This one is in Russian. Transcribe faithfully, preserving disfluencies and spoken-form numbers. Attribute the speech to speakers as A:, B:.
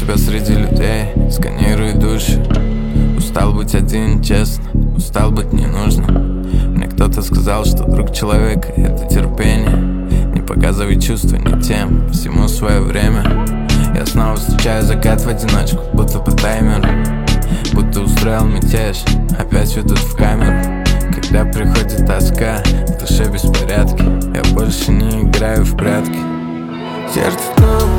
A: себя среди людей, сканирую души. Устал быть один, честно, устал быть не нужно. Мне кто-то сказал, что друг человека — это терпение. Не показывай чувства не тем, всему свое время. Я снова встречаю закат в одиночку, будто по таймеру. Будто устроил мятеж, опять ведут в камеру. Когда приходит тоска, в душе беспорядки. Я больше не играю в прятки.
B: Сердце снова